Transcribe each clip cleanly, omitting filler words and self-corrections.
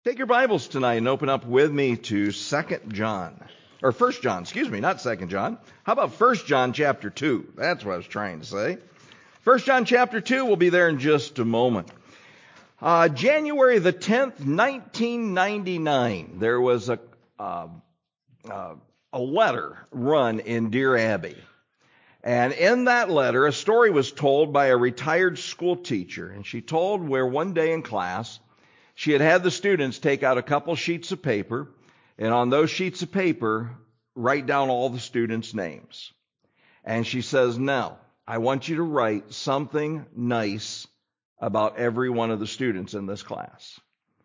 Take your Bibles tonight and open up with me to 2 John. Or 1 John, excuse me, not 2 John. How about 1 John chapter 2? That's what I was trying to say. 1 John chapter 2, we'll be there in just a moment. January the 10th, 1999, there was a letter run in Deer Abbey. And in that letter, a story was told by a retired school teacher. And she told where one day in class, she had the students take out a couple sheets of paper, and on those sheets of paper, write down all the students' names. And she says, now, I want you to write something nice about every one of the students in this class.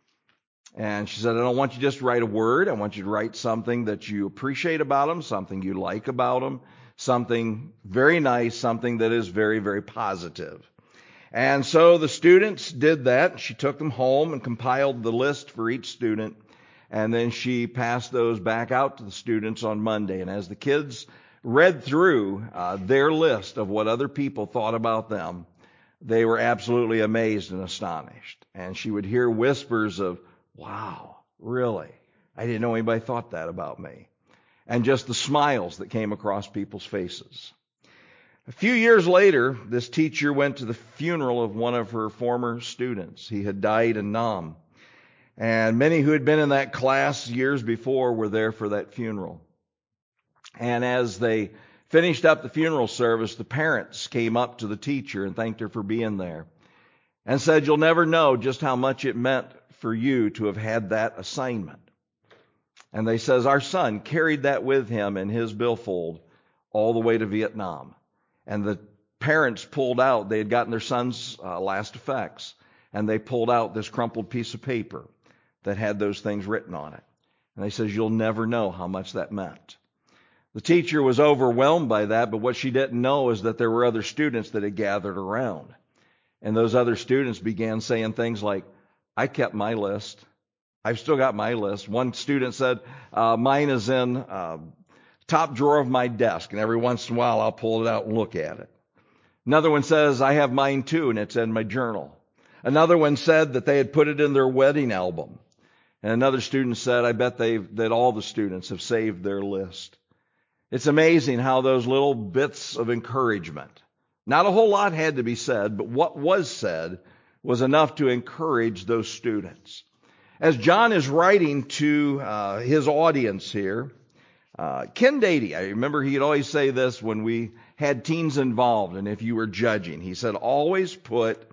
And she said, I don't want you to just write a word. I want you to write something that you appreciate about them, something you like about them, something very nice, something that is very, very positive. And so the students did that. She took them home and compiled the list for each student. And then she passed those back out to the students on Monday. And as the kids read through their list of what other people thought about them, they were absolutely amazed and astonished. And she would hear whispers of, wow, really? I didn't know anybody thought that about me. And just the smiles that came across people's faces. A few years later, this teacher went to the funeral of one of her former students. He had died in Nam. And many who had been in that class years before were there for that funeral. And as they finished up the funeral service, the parents came up to the teacher and thanked her for being there and said, you'll never know just how much it meant for you to have had that assignment. And they says, our son carried that with him in his billfold all the way to Vietnam. And the parents pulled out, they had gotten their son's last effects, and they pulled out this crumpled piece of paper that had those things written on it. And they says, you'll never know how much that meant. The teacher was overwhelmed by that, but what she didn't know is that there were other students that had gathered around. And those other students began saying things like, I kept my list. I've still got my list. One student said, mine is in top drawer of my desk, and every once in a while I'll pull it out and look at it. Another one says, I have mine too, and it's in my journal. Another one said that they had put it in their wedding album. And another student said, I bet that all the students have saved their list. It's amazing how those little bits of encouragement, not a whole lot had to be said, but what was said was enough to encourage those students. As John is writing to his audience here, Ken Dady, I remember he'd always say this when we had teens involved, and if you were judging, he said, always put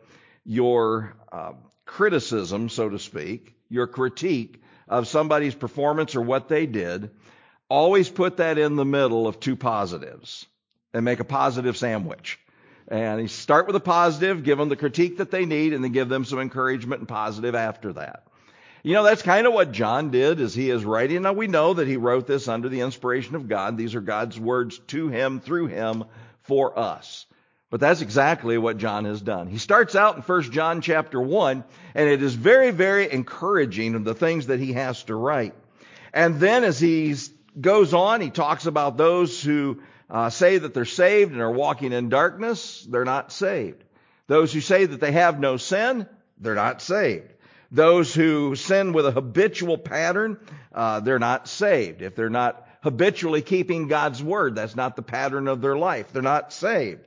your criticism, so to speak, your critique of somebody's performance or what they did, always put that in the middle of two positives and make a positive sandwich. And you start with a positive, give them the critique that they need, and then give them some encouragement and positive after that. You know, that's kind of what John did as he is writing. Now, we know that he wrote this under the inspiration of God. These are God's words to him, through him, for us. But that's exactly what John has done. He starts out in 1 John chapter 1, and it is very, very encouraging of the things that he has to write. And then as he goes on, he talks about those who say that they're saved and are walking in darkness. They're not saved. Those who say that they have no sin, they're not saved. Those who sin with a habitual pattern, they're not saved. If they're not habitually keeping God's word, that's not the pattern of their life, they're not saved.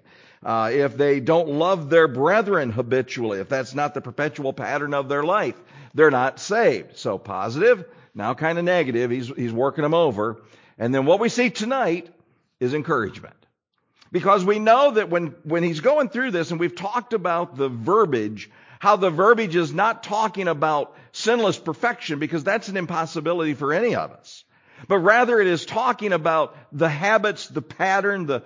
If they don't love their brethren habitually, if that's not the perpetual pattern of their life, they're not saved. So positive, now kind of negative, he's working them over. And then what we see tonight is encouragement. Because we know that when he's going through this, and we've talked about the verbiage, how the verbiage is not talking about sinless perfection, because that's an impossibility for any of us. But rather it is talking about the habits, the pattern, the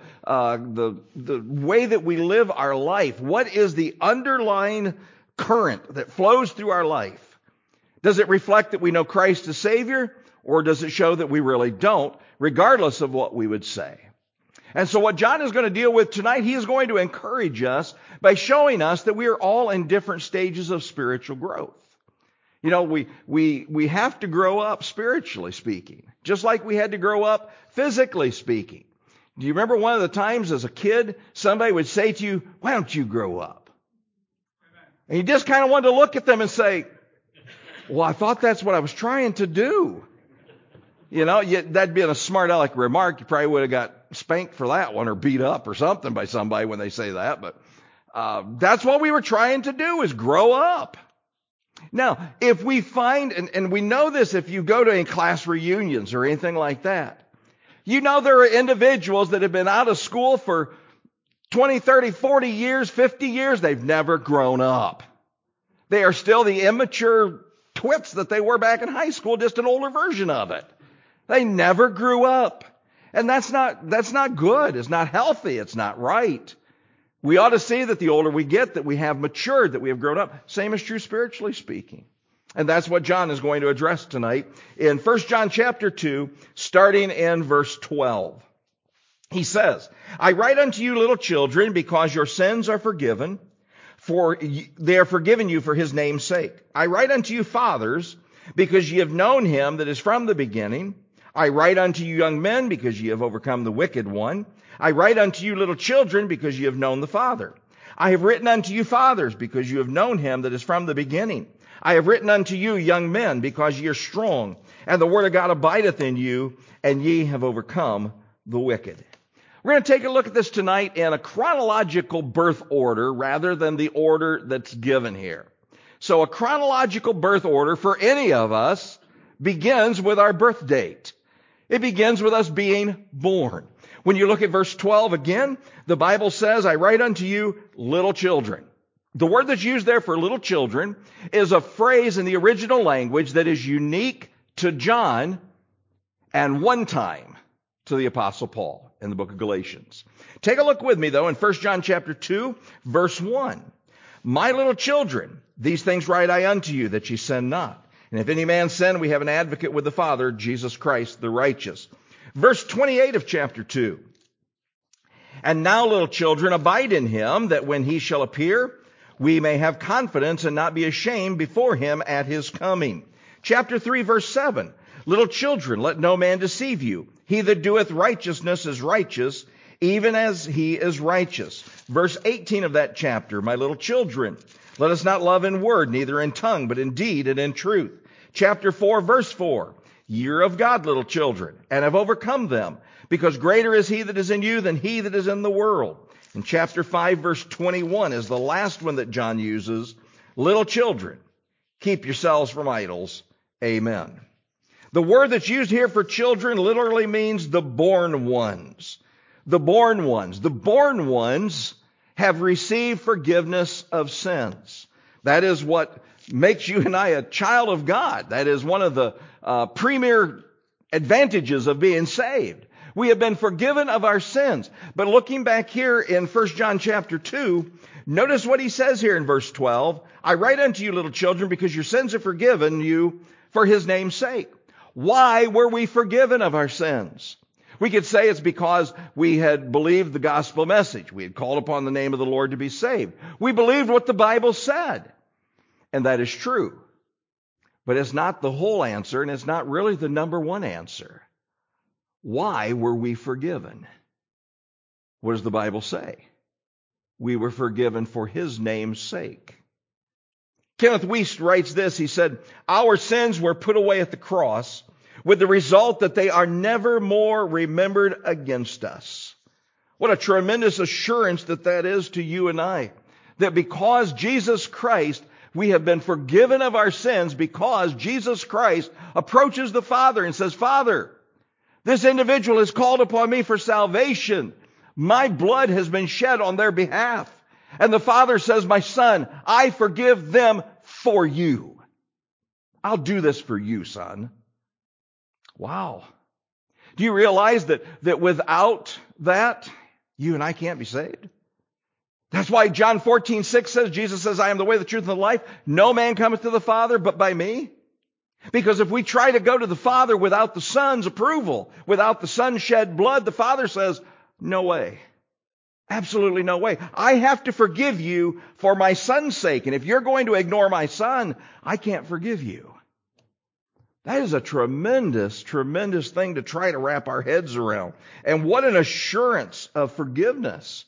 way that we live our life. What is the underlying current that flows through our life? Does it reflect that we know Christ as Savior, or does it show that we really don't, regardless of what we would say? And so what John is going to deal with tonight, he is going to encourage us by showing us that we are all in different stages of spiritual growth. You know, we have to grow up spiritually speaking, just like we had to grow up physically speaking. Do you remember one of the times as a kid, somebody would say to you, why don't you grow up? And you just kind of wanted to look at them and say, Well, I thought that's what I was trying to do. That'd been a smart aleck remark. You probably would have got spanked for that one or beat up or something by somebody when they say that. But that's what we were trying to do, is grow up. Now, if we find, and we know this if you go to any class reunions or anything like that, there are individuals that have been out of school for 20, 30, 40 years, 50 years. They've never grown up. They are still the immature twits that they were back in high school, just an older version of it. They never grew up. And that's not good. It's not healthy. It's not right. We ought to see that the older we get, that we have matured, that we have grown up. Same is true spiritually speaking. And that's what John is going to address tonight in 1 John chapter 2, starting in verse 12. He says, I write unto you, little children, because your sins are forgiven, for they are forgiven you for his name's sake. I write unto you, fathers, because ye have known him that is from the beginning. I write unto you, young men, because ye have overcome the wicked one. I write unto you, little children, because ye have known the Father. I have written unto you, fathers, because you have known him that is from the beginning. I have written unto you, young men, because ye are strong, and the word of God abideth in you, and ye have overcome the wicked. We're going to take a look at this tonight in a chronological birth order rather than the order that's given here. So a chronological birth order for any of us begins with our birth date. It begins with us being born. When you look at verse 12 again, the Bible says, I write unto you, little children. The word that's used there for little children is a phrase in the original language that is unique to John and one time to the Apostle Paul in the book of Galatians. Take a look with me, though, in 1 John chapter 2, verse 1. My little children, these things write I unto you, that ye sin not. And if any man sin, we have an advocate with the Father, Jesus Christ the righteous. Verse 28 of chapter 2. And now, little children, abide in him, that when he shall appear, we may have confidence and not be ashamed before him at his coming. Chapter 3, verse 7. Little children, let no man deceive you. He that doeth righteousness is righteous, even as he is righteous. Verse 18 of that chapter. My little children, let us not love in word, neither in tongue, but in deed and in truth. Chapter 4, verse 4. Ye are of God, little children, and have overcome them, because greater is he that is in you than he that is in the world. And chapter 5, verse 21 is the last one that John uses. Little children, keep yourselves from idols. Amen. The word that's used here for children literally means the born ones. The born ones. The born ones have received forgiveness of sins. That is what makes you and I a child of God. That is one of the premier advantages of being saved. We have been forgiven of our sins. But looking back here in 1 John chapter 2, notice what he says here in verse 12. I write unto you, little children, because your sins are forgiven you for his name's sake. Why were we forgiven of our sins? We could say it's because we had believed the gospel message. We had called upon the name of the Lord to be saved. We believed what the Bible said. And that is true. But it's not the whole answer, and it's not really the number one answer. Why were we forgiven? What does the Bible say? We were forgiven for his name's sake. Kenneth Wuest writes this. He said, our sins were put away at the cross with the result that they are never more remembered against us. What a tremendous assurance that is to you and I. That because Jesus Christ, we have been forgiven of our sins because Jesus Christ approaches the Father and says, Father, this individual has called upon me for salvation. My blood has been shed on their behalf. And the Father says, my son, I forgive them for you. I'll do this for you, son. Wow. Do you realize that without that, you and I can't be saved? That's why John 14:6 says, Jesus says, I am the way, the truth, and the life. No man cometh to the Father but by me. Because if we try to go to the Father without the Son's approval, without the Son's shed blood, the Father says, no way. Absolutely no way. I have to forgive you for my Son's sake. And if you're going to ignore my Son, I can't forgive you. That is a tremendous, tremendous thing to try to wrap our heads around. And what an assurance of forgiveness.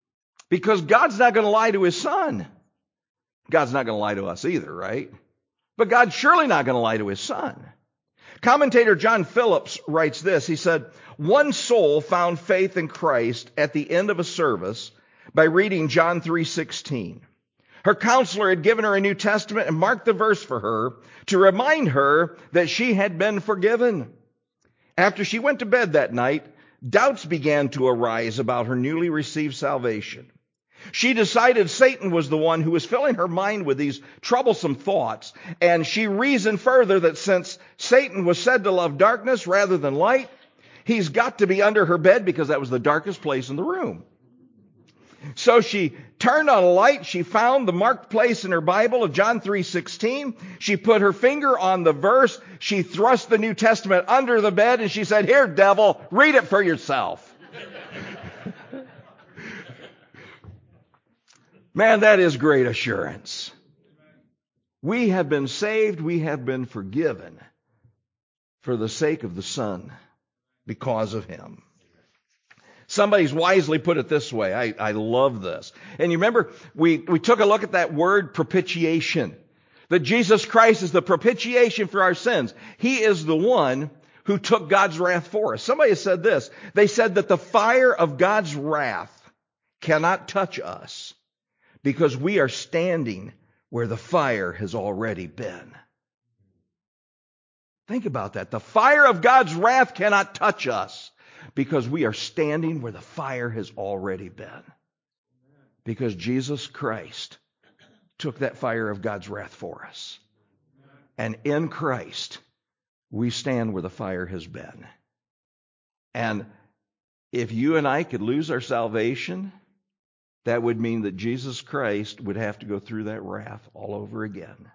Because God's not going to lie to his Son. God's not going to lie to us either, right? But God's surely not going to lie to his Son. Commentator John Phillips writes this. He said, one soul found faith in Christ at the end of a service by reading John 3:16. Her counselor had given her a New Testament and marked the verse for her to remind her that she had been forgiven. After she went to bed that night, doubts began to arise about her newly received salvation. She decided Satan was the one who was filling her mind with these troublesome thoughts, and she reasoned further that since Satan was said to love darkness rather than light, he's got to be under her bed because that was the darkest place in the room. So she turned on a light. She found the marked place in her Bible of John 3:16. She put her finger on the verse. She thrust the New Testament under the bed and she said, "Here, devil, read it for yourself." Man, that is great assurance. We have been saved. We have been forgiven for the sake of the Son, because of him. Somebody's wisely put it this way. I love this. And you remember, we took a look at that word propitiation. That Jesus Christ is the propitiation for our sins. He is the one who took God's wrath for us. Somebody said this. They said that the fire of God's wrath cannot touch us because we are standing where the fire has already been. Think about that. The fire of God's wrath cannot touch us because we are standing where the fire has already been. Because Jesus Christ took that fire of God's wrath for us. And in Christ, we stand where the fire has been. And if you and I could lose our salvation, that would mean that Jesus Christ would have to go through that wrath all over again.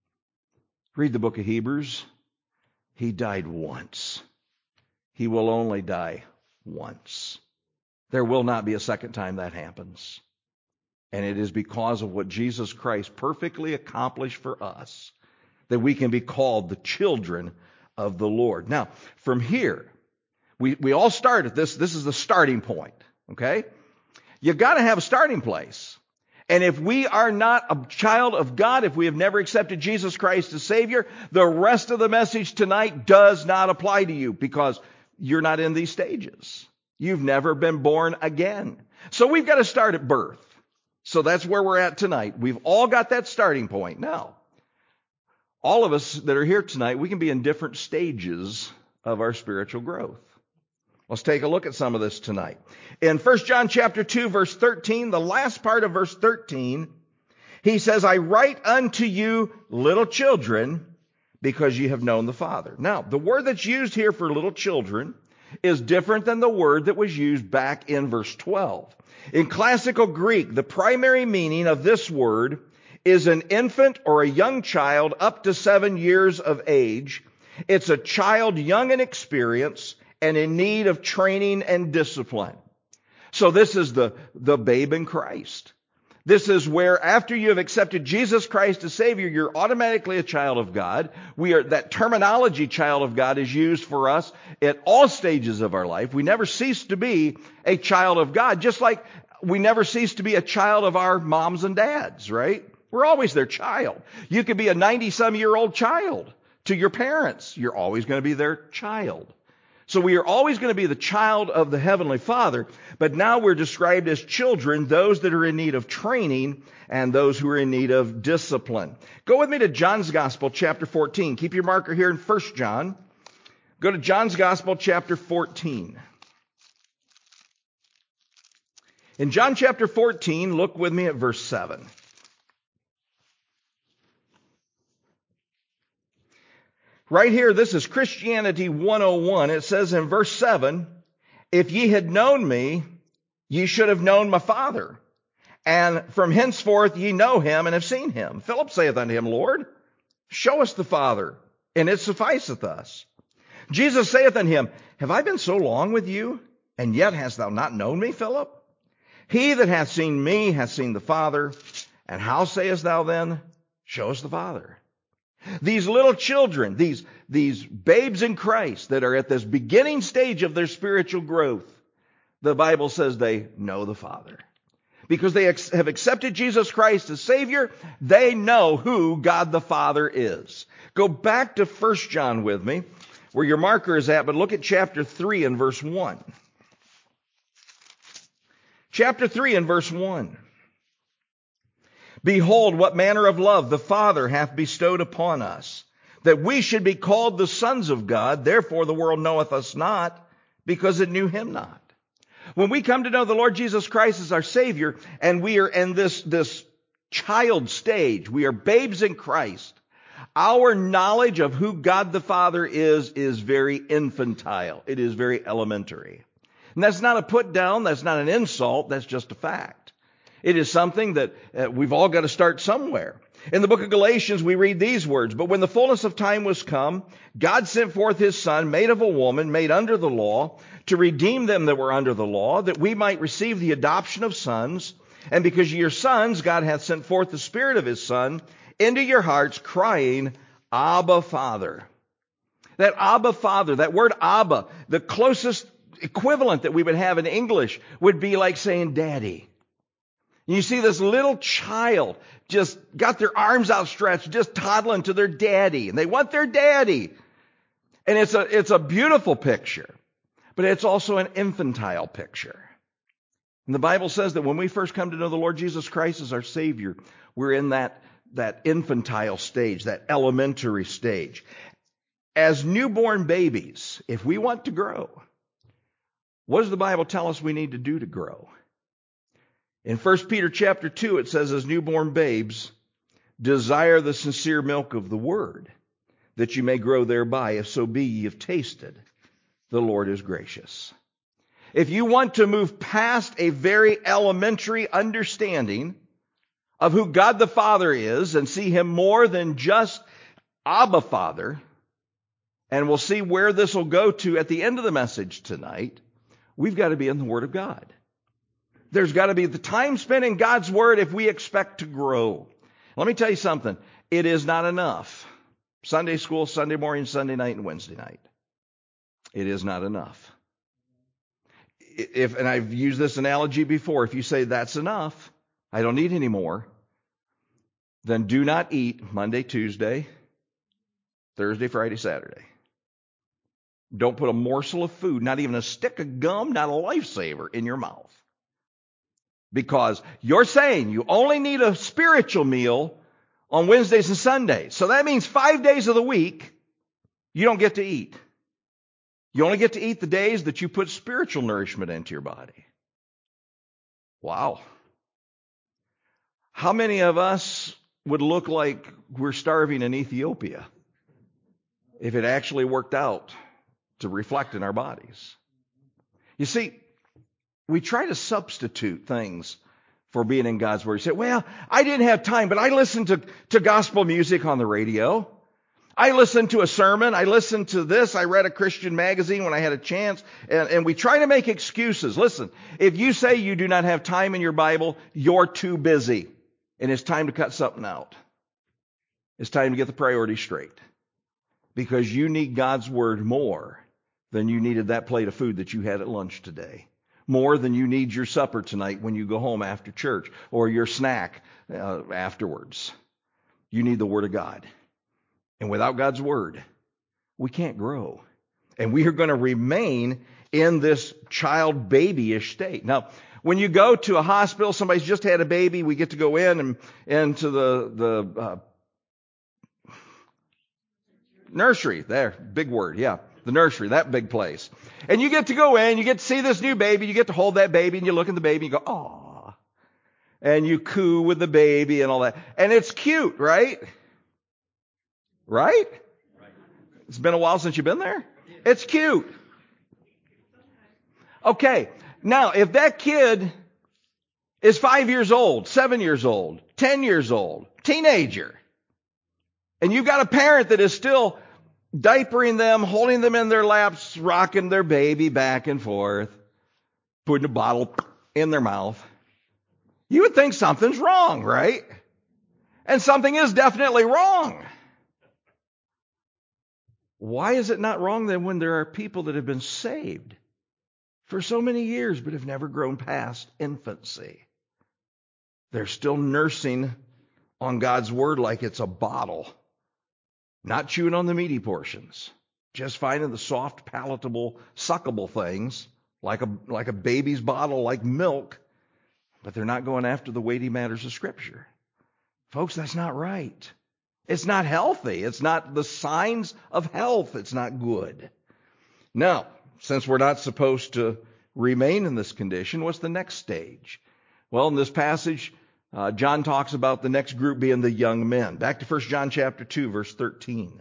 Read the book of Hebrews. He died once. He will only die once. There will not be a second time that happens. And it is because of what Jesus Christ perfectly accomplished for us that we can be called the children of the Lord. Now, from here, we all start at this. This is the starting point, okay? You've got to have a starting place. And if we are not a child of God, if we have never accepted Jesus Christ as Savior, the rest of the message tonight does not apply to you because you're not in these stages. You've never been born again. So we've got to start at birth. So that's where we're at tonight. We've all got that starting point. Now, all of us that are here tonight, we can be in different stages of our spiritual growth. Let's take a look at some of this tonight. In 1 John chapter 2, verse 13, the last part of verse 13, he says, I write unto you, little children, because you have known the Father. Now, the word that's used here for little children is different than the word that was used back in verse 12. In classical Greek, the primary meaning of this word is an infant or a young child up to 7 years of age. It's a child young in experience and in need of training and discipline. So this is the babe in Christ. This is where after you have accepted Jesus Christ as Savior, you're automatically a child of God. That terminology, child of God, is used for us at all stages of our life. We never cease to be a child of God, just like we never cease to be a child of our moms and dads, right? We're always their child. You could be a 90-some-year-old child to your parents. You're always going to be their child. So we are always going to be the child of the Heavenly Father, but now we're described as children, those that are in need of training and those who are in need of discipline. Go with me to John's Gospel, chapter 14. Keep your marker here in 1 John. Go to John's Gospel, chapter 14. In John chapter 14, look with me at verse 7. Right here, this is Christianity 101. It says in verse 7, if ye had known me, ye should have known my Father. And from henceforth ye know him and have seen him. Philip saith unto him, Lord, show us the Father, and it sufficeth us. Jesus saith unto him, have I been so long with you, and yet hast thou not known me, Philip? He that hath seen me hath seen the Father. And how sayest thou then, show us the Father? These little children, these babes in Christ that are at this beginning stage of their spiritual growth, the Bible says they know the Father. because they have accepted Jesus Christ as Savior, they know who God the Father is. Go back to 1 John with me, where your marker is at, but look at chapter 3 and verse 1. Chapter 3 and verse 1. Behold, what manner of love the Father hath bestowed upon us, that we should be called the sons of God. Therefore the world knoweth us not, because it knew him not. When we come to know the Lord Jesus Christ as our Savior, and we are in this child stage, we are babes in Christ, our knowledge of who God the Father is very infantile. It is very elementary. And that's not a put down, that's not an insult, that's just a fact. It is something that we've all got to start somewhere. In the book of Galatians, we read these words, "But when the fullness of time was come, God sent forth his Son, made of a woman, made under the law, to redeem them that were under the law, that we might receive the adoption of sons. And because ye are sons, God hath sent forth the Spirit of his Son into your hearts, crying, Abba, Father." That Abba, Father, that word Abba, the closest equivalent that we would have in English would be like saying Daddy. You see this little child just got their arms outstretched, just toddling to their daddy, and they want their daddy. And it's a beautiful picture, but it's also an infantile picture. And the Bible says that when we first come to know the Lord Jesus Christ as our Savior, we're in that infantile stage, that elementary stage. As newborn babies, if we want to grow, what does the Bible tell us we need to do to grow? In 1 Peter chapter 2, it says, as newborn babes, desire the sincere milk of the word, that you may grow thereby, if so be ye have tasted the Lord is gracious. If you want to move past a very elementary understanding of who God the Father is and see him more than just Abba Father, and we'll see where this will go to at the end of the message tonight, we've got to be in the Word of God. There's got to be the time spent in God's Word if we expect to grow. Let me tell you something. It is not enough. Sunday school, Sunday morning, Sunday night, and Wednesday night. It is not enough. And I've used this analogy before. If you say that's enough, I don't need any more, then do not eat Monday, Tuesday, Thursday, Friday, Saturday. Don't put a morsel of food, not even a stick of gum, not a lifesaver, in your mouth. Because you're saying you only need a spiritual meal on Wednesdays and Sundays. So that means 5 days of the week you don't get to eat. You only get to eat the days that you put spiritual nourishment into your body. Wow. How many of us would look like we're starving in Ethiopia if it actually worked out to reflect in our bodies? You see, we try to substitute things for being in God's Word. You say, well, I didn't have time, but I listened to gospel music on the radio. I listened to a sermon. I listened to this. I read a Christian magazine when I had a chance. And we try to make excuses. Listen, if you say you do not have time in your Bible, you're too busy. And it's time to cut something out. It's time to get the priorities straight. Because you need God's Word more than you needed that plate of food that you had at lunch today. More than you need your supper tonight when you go home after church, or your snack afterwards. You need the Word of God. And without God's Word, we can't grow. And we are going to remain in this child babyish state. Now, when you go to a hospital, somebody's just had a baby, we get to go in and into the nursery. There, big word, yeah. The nursery, that big place. And you get to go in, you get to see this new baby, you get to hold that baby, and you look at the baby and you go, "Aw." And you coo with the baby and all that. And it's cute, right? Right? It's been a while since you've been there? It's cute. Okay, now if that kid is 5 years old, 7 years old, 10 years old, teenager, and you've got a parent that is still diapering them, holding them in their laps, rocking their baby back and forth, putting a bottle in their mouth, you would think something's wrong, right? And something is definitely wrong. Why is it not wrong then when there are people that have been saved for so many years but have never grown past infancy? They're still nursing on God's word like it's a bottle, not chewing on the meaty portions, just finding the soft, palatable, suckable things like a baby's bottle, like milk, but they're not going after the weighty matters of Scripture. Folks, that's not right. It's not healthy. It's not the signs of health. It's not good. Now, since we're not supposed to remain in this condition, what's the next stage? Well, in this passage, John talks about the next group being the young men. Back to 1 John chapter 2, verse 13.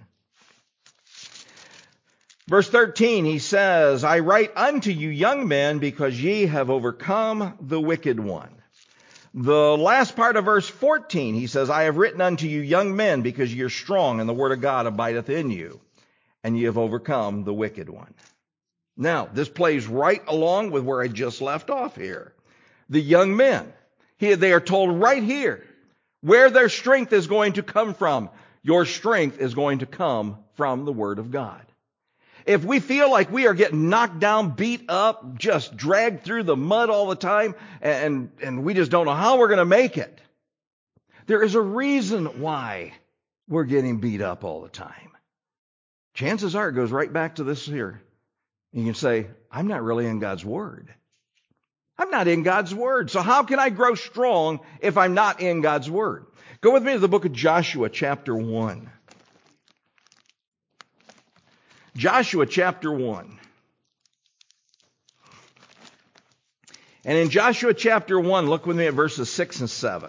Verse 13, he says, I write unto you, young men, because ye have overcome the wicked one. The last part of verse 14, he says, I have written unto you, young men, because ye are strong, and the word of God abideth in you, and ye have overcome the wicked one. Now, this plays right along with where I just left off here. The young men, they are told right here where their strength is going to come from. Your strength is going to come from the word of God. If we feel like we are getting knocked down, beat up, just dragged through the mud all the time, and we just don't know how we're going to make it, there is a reason why we're getting beat up all the time. Chances are it goes right back to this here. You can say, I'm not really in God's word. I'm not in God's word. So how can I grow strong if I'm not in God's word? Go with me to the book of Joshua, chapter 1. Joshua chapter 1. And in Joshua chapter 1, look with me at verses 6 and 7.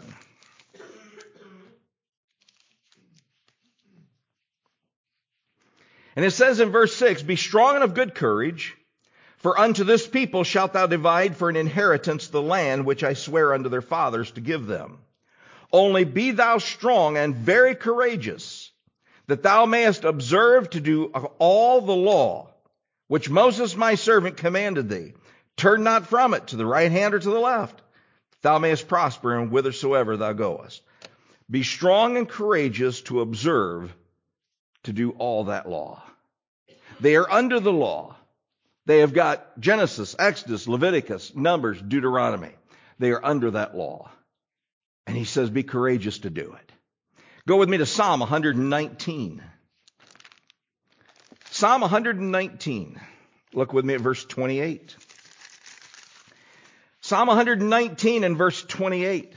And it says in verse 6, Be strong and of good courage, for unto this people shalt thou divide for an inheritance the land which I swear unto their fathers to give them. Only be thou strong and very courageous, that thou mayest observe to do all the law which Moses my servant commanded thee. Turn not from it to the right hand or to the left, that thou mayest prosper in whithersoever thou goest. Be strong and courageous to observe to do all that law. They are under the law. They have got Genesis, Exodus, Leviticus, Numbers, Deuteronomy. They are under that law. And he says, be courageous to do it. Go with me to Psalm 119. Psalm 119. Look with me at verse 28. Psalm 119 and verse 28.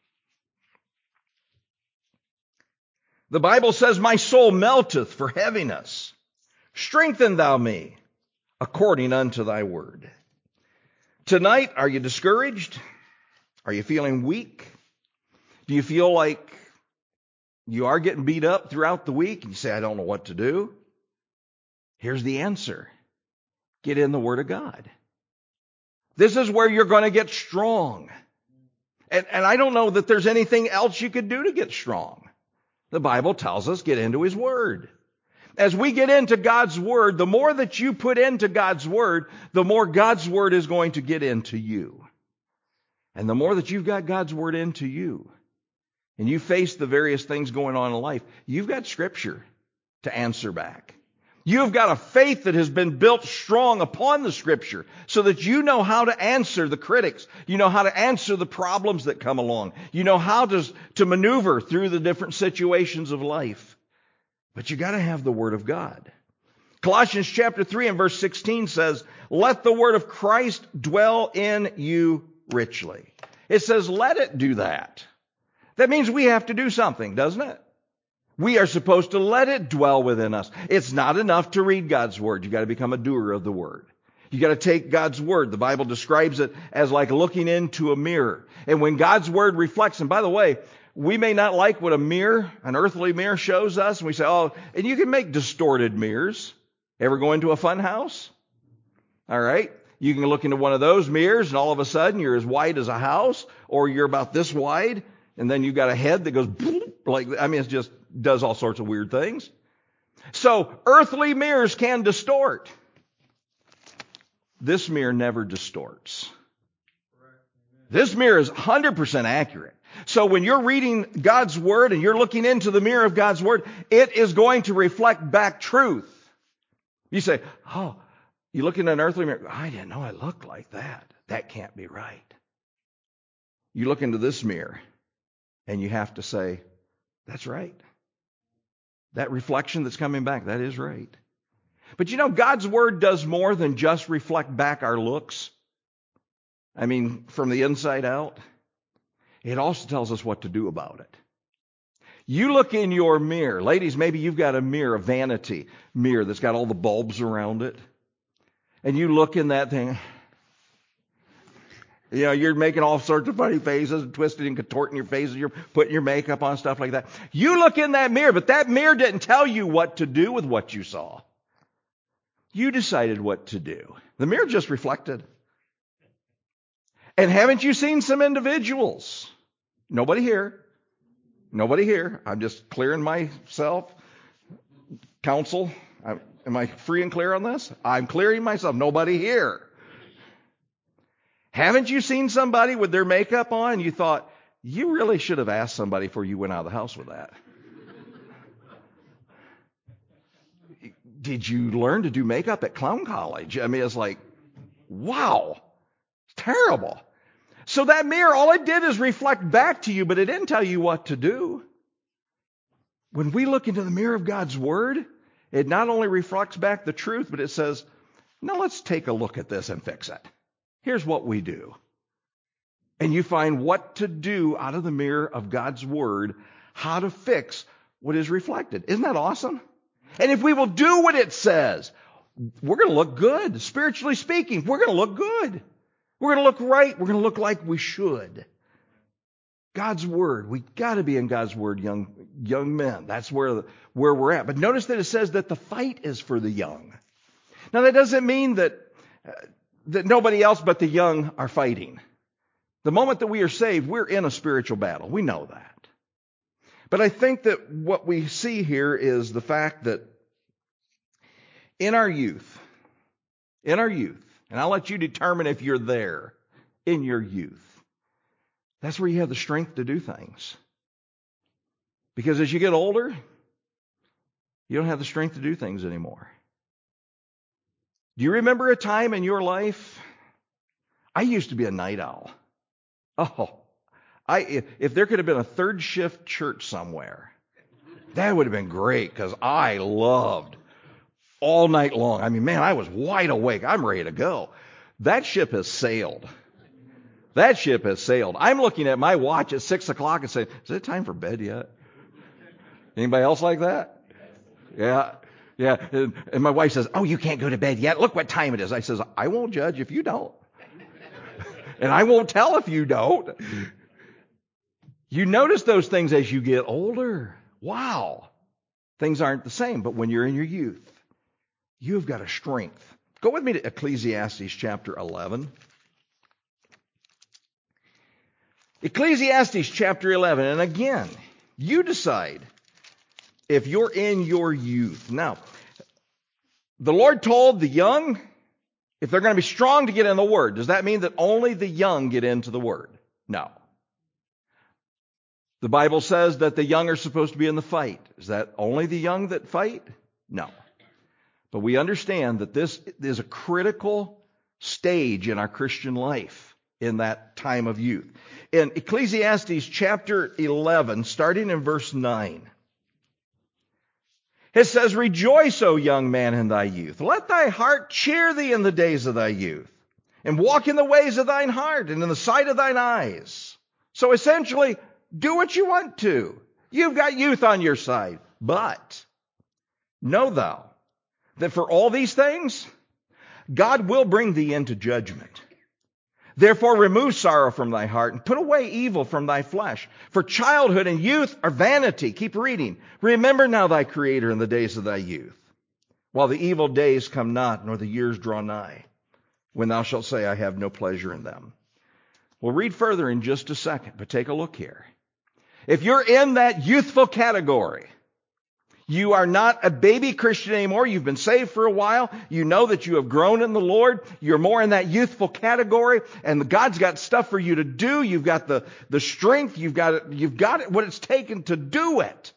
The Bible says, My soul melteth for heaviness. Strengthen thou me according unto thy word. Tonight, are you discouraged? Are you feeling weak? Do you feel like you are getting beat up throughout the week and you say, I don't know what to do? Here's the answer. Get in the Word of God. This is where you're going to get strong. And I don't know that there's anything else you could do to get strong. The Bible tells us get into His Word. As we get into God's Word, the more that you put into God's Word, the more God's Word is going to get into you. And the more that you've got God's Word into you, and you face the various things going on in life, you've got Scripture to answer back. You've got a faith that has been built strong upon the Scripture so that you know how to answer the critics. You know how to answer the problems that come along. You know how to maneuver through the different situations of life. But you got to have the Word of God. Colossians chapter 3 and verse 16 says, Let the Word of Christ dwell in you richly. It says, let it do that. That means we have to do something, doesn't it? We are supposed to let it dwell within us. It's not enough to read God's Word. You've got to become a doer of the Word. You've got to take God's Word. The Bible describes it as like looking into a mirror. And when God's Word reflects, and by the way, we may not like what an earthly mirror shows us, and we say, oh, and you can make distorted mirrors. Ever go into a fun house? All right. You can look into one of those mirrors, and all of a sudden you're as wide as a house, or you're about this wide, and then you've got a head that goes it just does all sorts of weird things. So earthly mirrors can distort. This mirror never distorts. This mirror is 100% accurate. So when you're reading God's Word and you're looking into the mirror of God's Word, it is going to reflect back truth. You say, oh, you look in an earthly mirror, I didn't know I looked like that. That can't be right. You look into this mirror, And you have to say, that's right. That reflection that's coming back, that is right. But you know, God's Word does more than just reflect back our looks. I mean, from the inside out. It also tells us what to do about it. You look in your mirror. Ladies, maybe you've got a mirror, a vanity mirror that's got all the bulbs around it. And you look in that thing. You know, you're making all sorts of funny faces, twisting and contorting your faces. You're putting your makeup on, stuff like that. You look in that mirror, but that mirror didn't tell you what to do with what you saw. You decided what to do. The mirror just reflected. And haven't you seen some individuals? Nobody here. Nobody here. I'm just clearing myself. Counsel, am I free and clear on this? I'm clearing myself. Nobody here. Haven't you seen somebody with their makeup on and you thought, you really should have asked somebody before you went out of the house with that? Did you learn to do makeup at clown college? I mean, it's like, wow, it's terrible. So that mirror, all it did is reflect back to you, but it didn't tell you what to do. When we look into the mirror of God's Word, it not only reflects back the truth, but it says, now let's take a look at this and fix it. Here's what we do. And you find what to do out of the mirror of God's Word, how to fix what is reflected. Isn't that awesome? And if we will do what it says, we're going to look good. Spiritually speaking, we're going to look good. We're going to look right. We're going to look like we should. God's Word. We got to be in God's Word, young men. That's where we're at. But notice that it says that the fight is for the young. Now that doesn't mean that nobody else but the young are fighting. The moment that we are saved, we're in a spiritual battle. We know that. But I think that what we see here is the fact that in our youth, and I'll let you determine if you're there in your youth, that's where you have the strength to do things. Because as you get older, you don't have the strength to do things anymore. Do you remember a time in your life? I used to be a night owl. If there could have been a third shift church somewhere, that would have been great because I loved all night long. I mean, man, I was wide awake. I'm ready to go. That ship has sailed. I'm looking at my watch at 6 o'clock and saying, is it time for bed yet? Anybody else like that? Yeah. And my wife says, oh, you can't go to bed yet. Look what time it is. I says, I won't judge if you don't. And I won't tell if you don't. You notice those things as you get older. Wow. Things aren't the same. But when you're in your youth, you've got a strength. Go with me to Ecclesiastes chapter 11. Ecclesiastes chapter 11. And again, you decide if you're in your youth. Now, the Lord told the young, if they're going to be strong to get in the Word, does that mean that only the young get into the Word? No. The Bible says that the young are supposed to be in the fight. Is that only the young that fight? No. But we understand that this is a critical stage in our Christian life in that time of youth. In Ecclesiastes chapter 11, starting in verse 9, it says, rejoice, O young man, in thy youth. Let thy heart cheer thee in the days of thy youth, and walk in the ways of thine heart and in the sight of thine eyes. So essentially, do what you want to. You've got youth on your side. But know thou that for all these things, God will bring thee into judgment. Therefore remove sorrow from thy heart and put away evil from thy flesh. For childhood and youth are vanity. Keep reading. Remember now thy Creator in the days of thy youth, while the evil days come not, nor the years draw nigh, when thou shalt say, I have no pleasure in them. We'll read further in just a second, but take a look here. If you're in that youthful category, you are not a baby Christian anymore. You've been saved for a while. You know that you have grown in the Lord. You're more in that youthful category, and God's got stuff for you to do. You've got the strength. You've got what it's taken to do it.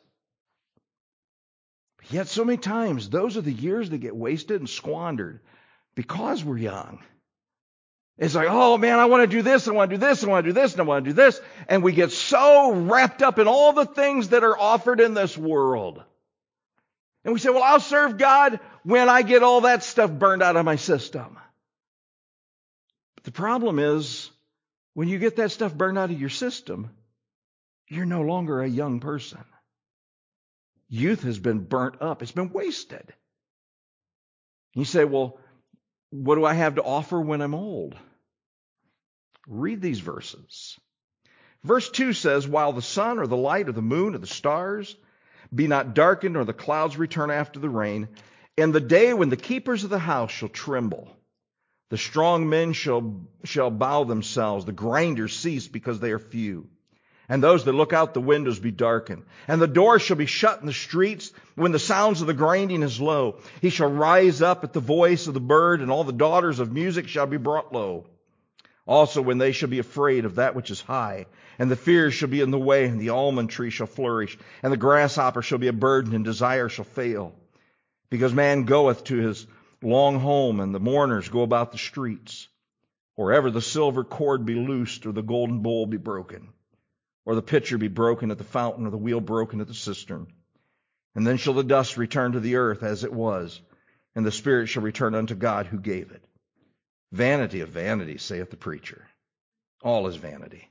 Yet so many times, those are the years that get wasted and squandered because we're young. It's like, oh man, I want to do this, I want to do this, I want to do this, and I want to do this. And we get so wrapped up in all the things that are offered in this world. And we say, well, I'll serve God when I get all that stuff burned out of my system. But the problem is, when you get that stuff burned out of your system, you're no longer a young person. Youth has been burnt up. It's been wasted. You say, well, what do I have to offer when I'm old? Read these verses. Verse 2 says, while the sun or the light or the moon or the stars be not darkened, nor the clouds return after the rain, in the day when the keepers of the house shall tremble, the strong men shall bow themselves, the grinders cease because they are few. And those that look out the windows be darkened. And the doors shall be shut in the streets when the sounds of the grinding is low. He shall rise up at the voice of the bird, and all the daughters of music shall be brought low. Also when they shall be afraid of that which is high, and the fears shall be in the way, and the almond tree shall flourish, and the grasshopper shall be a burden, and desire shall fail. Because man goeth to his long home, and the mourners go about the streets. Or ever the silver cord be loosed, or the golden bowl be broken, or the pitcher be broken at the fountain, or the wheel broken at the cistern. And then shall the dust return to the earth as it was, and the spirit shall return unto God who gave it. Vanity of vanities, saith the preacher. All is vanity.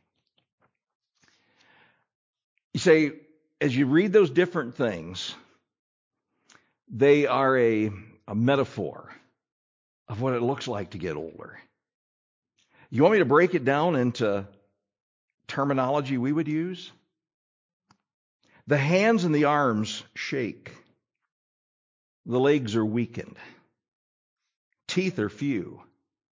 You say, as you read those different things, they are a metaphor of what it looks like to get older. You want me to break it down into terminology we would use? The hands and the arms shake. The legs are weakened. Teeth are few.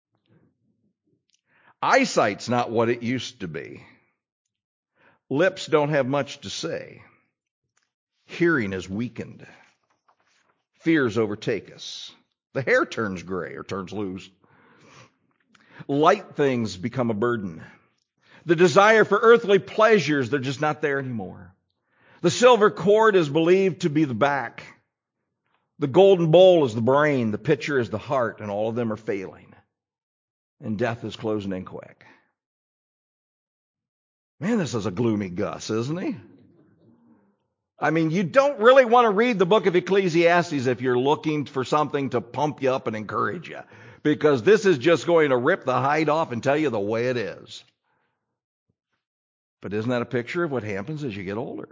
Eyesight's not what it used to be. Lips don't have much to say. Hearing is weakened. Fears overtake us. The hair turns gray or turns loose. Light things become a burden. The desire for earthly pleasures, they're just not there anymore. The silver cord is believed to be the back. The golden bowl is the brain. The pitcher is the heart, and all of them are failing. And death is closing in quick. Man, this is a gloomy Gus, isn't he? I mean, you don't really want to read the book of Ecclesiastes if you're looking for something to pump you up and encourage you. Because this is just going to rip the hide off and tell you the way it is. But isn't that a picture of what happens as you get older?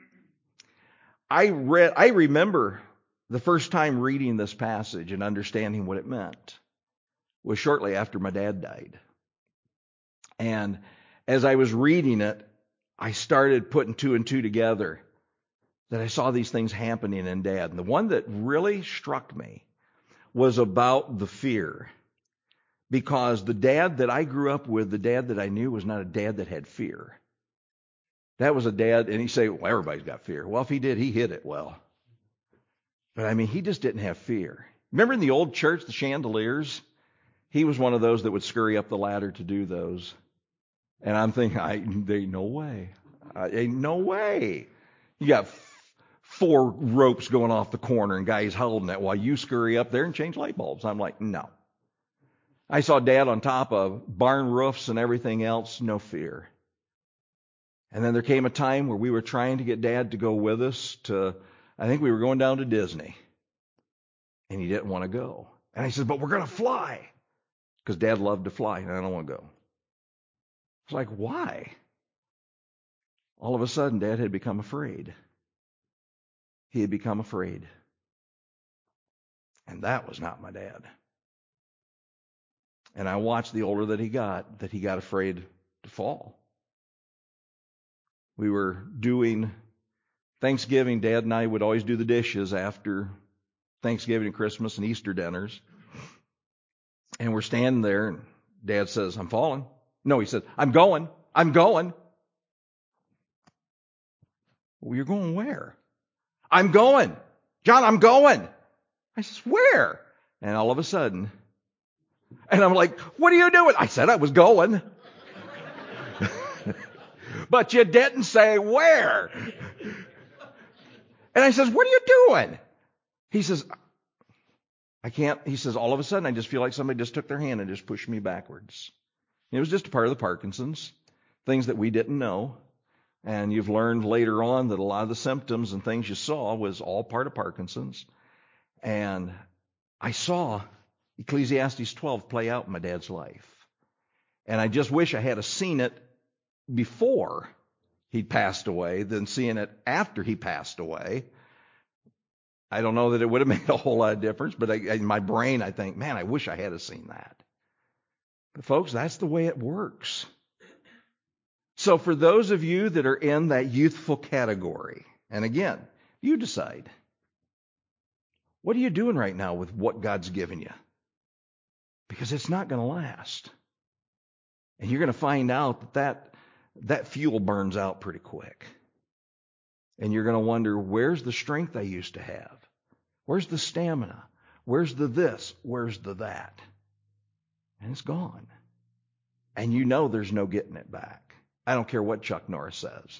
I remember the first time reading this passage and understanding what it meant was shortly after my dad died. And as I was reading it, I started putting two and two together, that I saw these things happening in Dad. And the one that really struck me was about the fear. Because the dad that I grew up with, the dad that I knew, was not a dad that had fear. That was a dad, and he'd say, well, everybody's got fear. Well, if he did, he hid it well. But I mean, he just didn't have fear. Remember in the old church, the chandeliers? He was one of those that would scurry up the ladder to do those. And I'm thinking, ain't no way. Ain't no way. You got 4 ropes going off the corner and guys holding it while you scurry up there and change light bulbs. I'm like, no. I saw Dad on top of barn roofs and everything else, no fear. And then there came a time where we were trying to get Dad to go with us to, I think we were going down to Disney. And he didn't want to go. And I said, but we're going to fly. Because Dad loved to fly, and I don't want to go. I was like, why? All of a sudden, Dad had become afraid. He had become afraid. And that was not my dad. And I watched the older that he got afraid to fall. We were doing Thanksgiving. Dad and I would always do the dishes after Thanksgiving and Christmas and Easter dinners. And we're standing there, and Dad says, I'm falling. No, he said, I'm going. Well, you're going where? I'm going. John, I'm going. I says, where? And all of a sudden, and I'm like, what are you doing? I said I was going. But you didn't say where. And I says, what are you doing? He says, He says, all of a sudden I just feel like somebody just took their hand and just pushed me backwards. It was just a part of the Parkinson's, things that we didn't know. And you've learned later on that a lot of the symptoms and things you saw was all part of Parkinson's. And I saw Ecclesiastes 12 play out in my dad's life. And I just wish I had seen it before he passed away than seeing it after he passed away. I don't know that it would have made a whole lot of difference, but in my brain I think, man, I wish I had seen that. But folks, that's the way it works. So for those of you that are in that youthful category, and again, you decide, what are you doing right now with what God's given you? Because it's not going to last. And you're going to find out that fuel burns out pretty quick. And you're going to wonder, where's the strength I used to have? Where's the stamina? Where's the this? Where's the that? And it's gone. And you know there's no getting it back. I don't care what Chuck Norris says.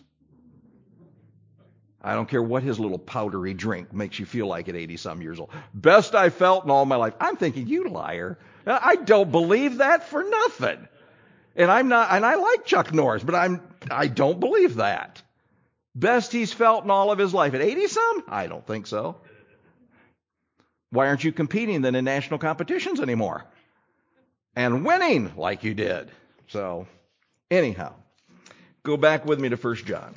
I don't care what his little powdery drink makes you feel like at 80-some years old. Best I felt in all my life. I'm thinking, you liar. I don't believe that for nothing. And I like Chuck Norris, but I don't believe that. Best he's felt in all of his life. At 80-some? I don't think so. Why aren't you competing then in national competitions anymore? And winning like you did. So, anyhow, go back with me to 1 John.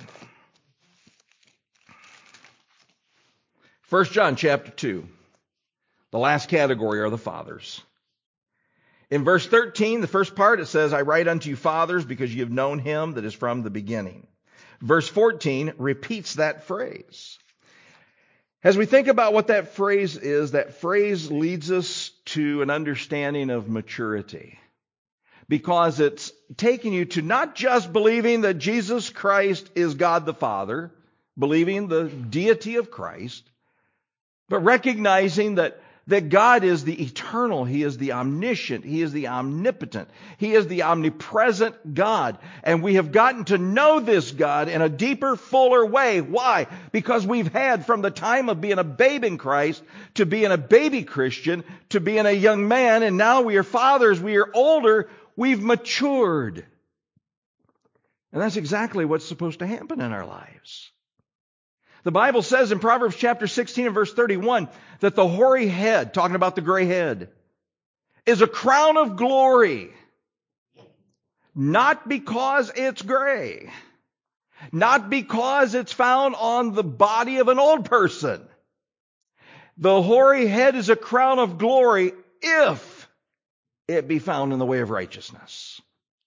1 John chapter 2. The last category are the fathers. In verse 13, the first part, it says, I write unto you fathers because you have known him that is from the beginning. Verse 14 repeats that phrase. As we think about what that phrase is, that phrase leads us to an understanding of maturity. Because it's taking you to not just believing that Jesus Christ is God the Father, believing the deity of Christ, but recognizing that God is the eternal, He is the omniscient, He is the omnipotent, He is the omnipresent God. And we have gotten to know this God in a deeper, fuller way. Why? Because we've had from the time of being a babe in Christ to being a baby Christian to being a young man, and now we are fathers, we are older, we've matured. And that's exactly what's supposed to happen in our lives. The Bible says in Proverbs chapter 16 and verse 31 that the hoary head, talking about the gray head, is a crown of glory. Not because it's gray. Not because it's found on the body of an old person. The hoary head is a crown of glory if it be found in the way of righteousness.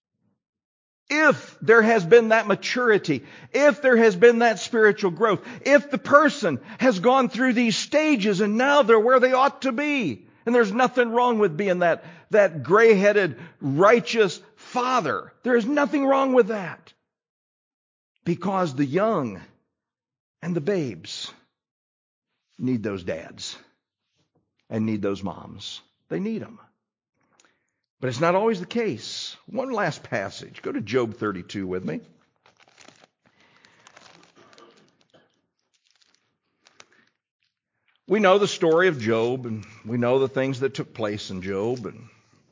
If there has been that maturity, if there has been that spiritual growth, if the person has gone through these stages and now they're where they ought to be, and there's nothing wrong with being that gray-headed, righteous father. There is nothing wrong with that. Because the young and the babes need those dads and need those moms. They need them. But it's not always the case. One last passage. Go to Job 32 with me. We know the story of Job, and we know the things that took place in Job, and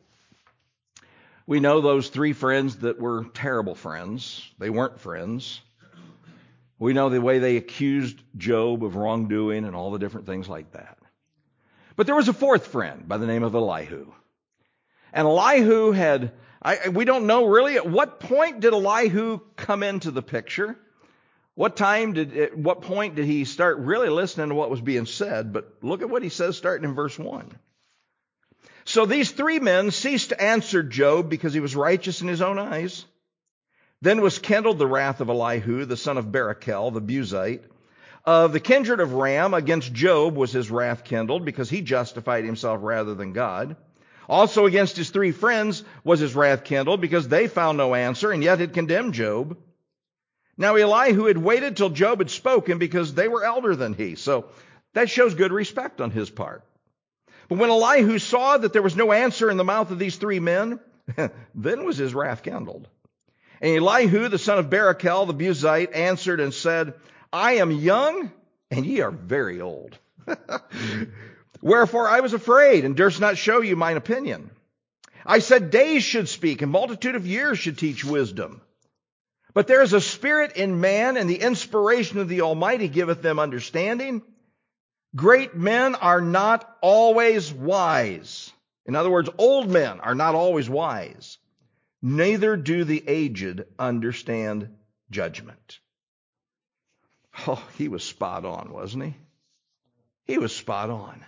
we know those three friends that were terrible friends. They weren't friends. We know the way they accused Job of wrongdoing and all the different things like that. But there was a fourth friend by the name of Elihu. And Elihu we don't know really at what point did Elihu come into the picture. At what point did he start really listening to what was being said? But look at what he says starting in verse 1. So these three men ceased to answer Job because he was righteous in his own eyes. Then was kindled the wrath of Elihu, the son of Barachel, the Buzite. Of the kindred of Ram, against Job was his wrath kindled because he justified himself rather than God. Also against his three friends was his wrath kindled because they found no answer and yet had condemned Job. Now Elihu had waited till Job had spoken because they were elder than he. So that shows good respect on his part. But when Elihu saw that there was no answer in the mouth of these three men, then was his wrath kindled. And Elihu, the son of Barachel, the Buzite, answered and said, I am young and ye are very old. Wherefore I was afraid, and durst not show you mine opinion. I said days should speak, and multitude of years should teach wisdom. But there is a spirit in man, and the inspiration of the Almighty giveth them understanding. Great men are not always wise. In other words, old men are not always wise. Neither do the aged understand judgment. Oh, he was spot on, wasn't he? He was spot on.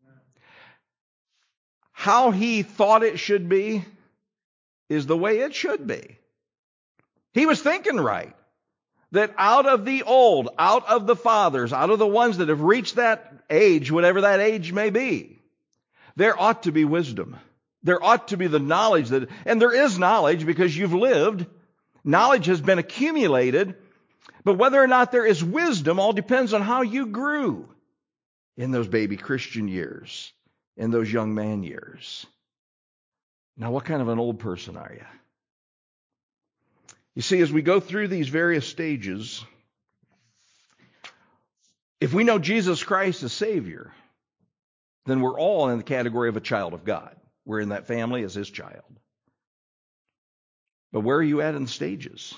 How he thought it should be is the way it should be. He was thinking right. That out of the old, out of the fathers, out of the ones that have reached that age, whatever that age may be, there ought to be wisdom. There ought to be the knowledge that, and there is knowledge because you've lived. Knowledge has been accumulated, but whether or not there is wisdom all depends on how you grew in those baby Christian years, in those young man years. Now, what kind of an old person are you? You see, as we go through these various stages, if we know Jesus Christ as Savior, then we're all in the category of a child of God. We're in that family as His child. But where are you at in the stages?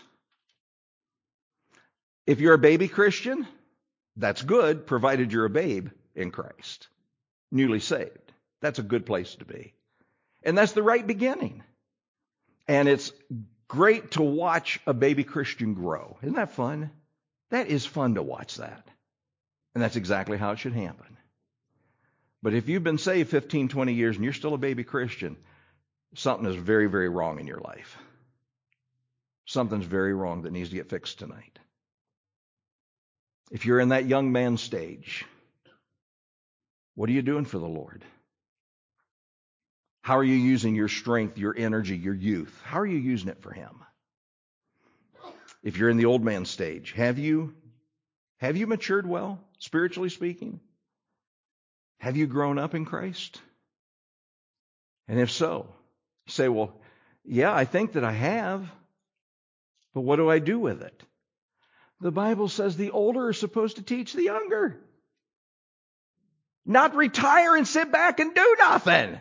If you're a baby Christian, that's good, provided you're a babe in Christ, newly saved. That's a good place to be. And that's the right beginning. And it's great to watch a baby Christian grow. Isn't that fun? That is fun to watch that. And that's exactly how it should happen. But if you've been saved 15, 20 years and you're still a baby Christian, something is very, very wrong in your life. Something's very wrong that needs to get fixed tonight. If you're in that young man stage, what are you doing for the Lord? How are you using your strength, your energy, your youth? How are you using it for Him? If you're in the old man stage, have you matured well, spiritually speaking? Have you grown up in Christ? And if so, you say, well, yeah, I think that I have, but what do I do with it? The Bible says the older are supposed to teach the younger. Not retire and sit back and do nothing.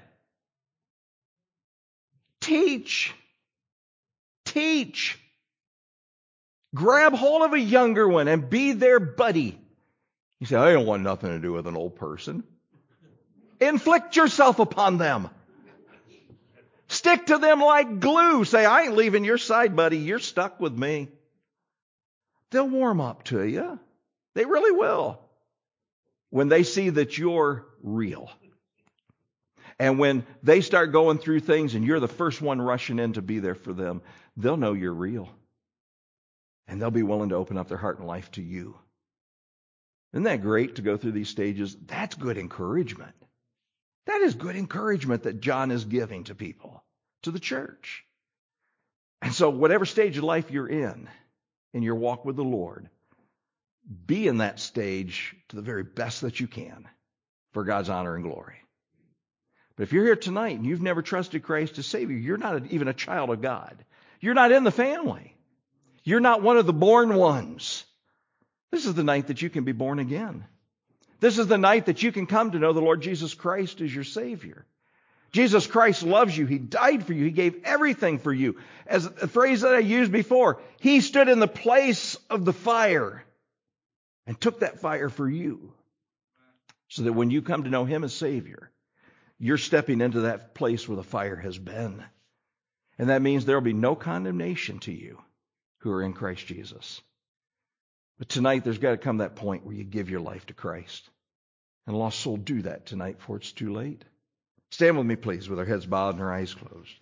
Teach. Teach. Grab hold of a younger one and be their buddy. You say, I don't want nothing to do with an old person. Inflict yourself upon them. Stick to them like glue. Say, I ain't leaving your side, buddy. You're stuck with me. They'll warm up to you. They really will. When they see that you're real. And when they start going through things and you're the first one rushing in to be there for them, they'll know you're real. And they'll be willing to open up their heart and life to you. Isn't that great to go through these stages? That's good encouragement. That is good encouragement that John is giving to people, to the church. And so whatever stage of life you're in your walk with the Lord, be in that stage to the very best that you can for God's honor and glory. But if you're here tonight and you've never trusted Christ as Savior, you're not even a child of God. You're not in the family. You're not one of the born ones. This is the night that you can be born again. This is the night that you can come to know the Lord Jesus Christ as your Savior. Jesus Christ loves you. He died for you. He gave everything for you. As a phrase that I used before, He stood in the place of the fire and took that fire for you. So that when you come to know Him as Savior, you're stepping into that place where the fire has been. And that means there will be no condemnation to you who are in Christ Jesus. But tonight there's got to come that point where you give your life to Christ. And a lost soul, do that tonight before it's too late. Stand with me, please, with our heads bowed and our eyes closed.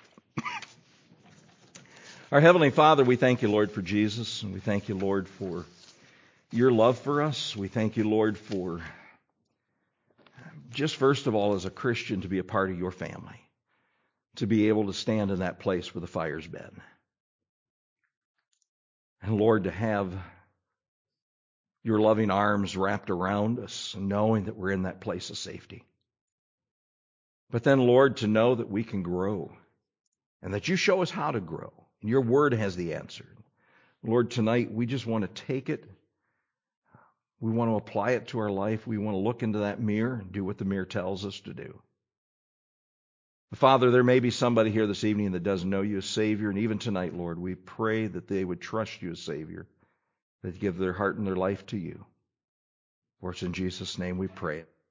Our Heavenly Father, we thank you, Lord, for Jesus. And we thank you, Lord, for your love for us. We thank you, Lord, for just first of all, as a Christian, to be a part of your family. To be able to stand in that place where the fire's been. And Lord, to have your loving arms wrapped around us, knowing that we're in that place of safety. But then, Lord, to know that we can grow and that you show us how to grow. And your word has the answer. Lord, tonight we just want to take it. We want to apply it to our life. We want to look into that mirror and do what the mirror tells us to do. Father, there may be somebody here this evening that doesn't know you as Savior, and even tonight, Lord, we pray that they would trust you as Savior, that give their heart and their life to you. For it's in Jesus' name we pray.